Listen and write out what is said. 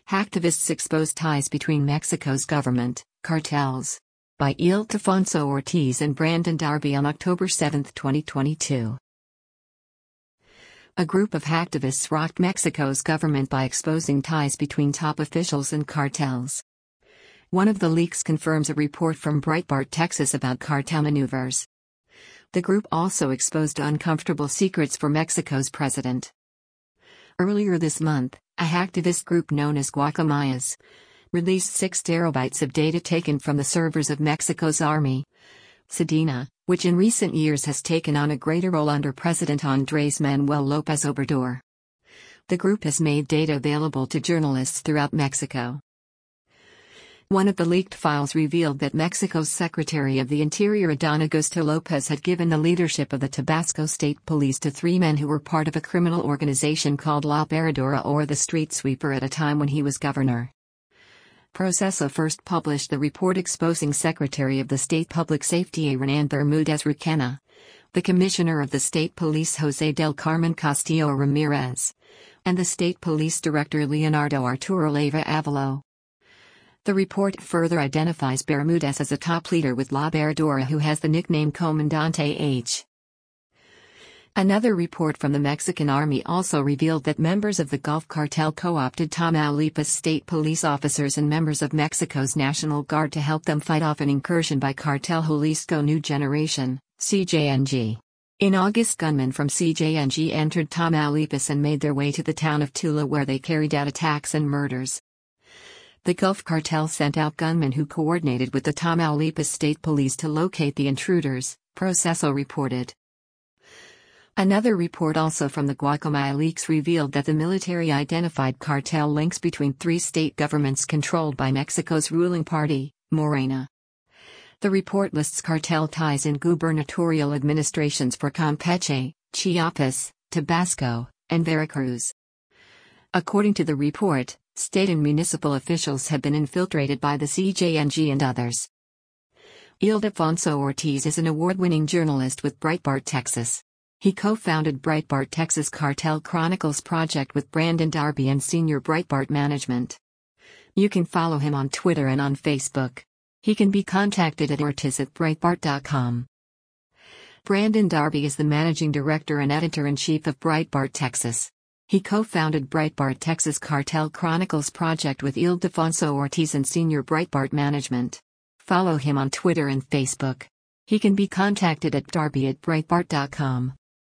Hacktivists expose ties between Mexico's government, cartels. By Ildefonso Ortiz and Brandon Darby on October 7, 2022. A group of hacktivists rocked Mexico's government by exposing ties between top officials and cartels. One of the leaks confirms a report from Breitbart, Texas about cartel maneuvers. The group also exposed uncomfortable secrets for Mexico's president. Earlier this month, a hacktivist group known as Guacamayas released 6 terabytes of data taken from the servers of Mexico's army, Sedena, which in recent years has taken on a greater role under President Andrés Manuel López Obrador. The group has made data available to journalists throughout Mexico. One of the leaked files revealed that Mexico's Secretary of the Interior Adán Augusto López had given the leadership of the Tabasco State Police to 3 men who were part of a criminal organization called La Barredora, or the Street Sweeper, at a time when he was governor. Proceso first published the report exposing Secretary of the State Public Safety Hernán Bermúdez Requena, the Commissioner of the State Police José del Carmen Castillo Ramirez, and the State Police Director Leonardo Arturo Leyva Avalo. The report further identifies Bermúdez as a top leader with La Barredora, who has the nickname Comandante H. Another report from the Mexican Army also revealed that members of the Gulf Cartel co-opted Tamaulipas state police officers and members of Mexico's National Guard to help them fight off an incursion by Cartel Jalisco New Generation, CJNG. In August, gunmen from CJNG entered Tamaulipas and made their way to the town of Tula, where they carried out attacks and murders. The Gulf Cartel sent out gunmen who coordinated with the Tamaulipas State Police to locate the intruders, Proceso reported. Another report also from the Guacamaya leaks revealed that the military identified cartel links between 3 state governments controlled by Mexico's ruling party, Morena. The report lists cartel ties in gubernatorial administrations for Campeche, Chiapas, Tabasco, and Veracruz. According to the report, state and municipal officials have been infiltrated by the CJNG and others. Ildefonso Ortiz is an award-winning journalist with Breitbart, Texas. He co-founded Breitbart Texas Cartel Chronicles project with Brandon Darby and senior Breitbart management. You can follow him on Twitter and on Facebook. He can be contacted at ortiz@breitbart.com. Brandon Darby is the managing director and editor-in-chief of Breitbart Texas. He co-founded Breitbart Texas Cartel Chronicles project with Ildefonso Ortiz and senior Breitbart management. Follow him on Twitter and Facebook. He can be contacted at darby@breitbart.com.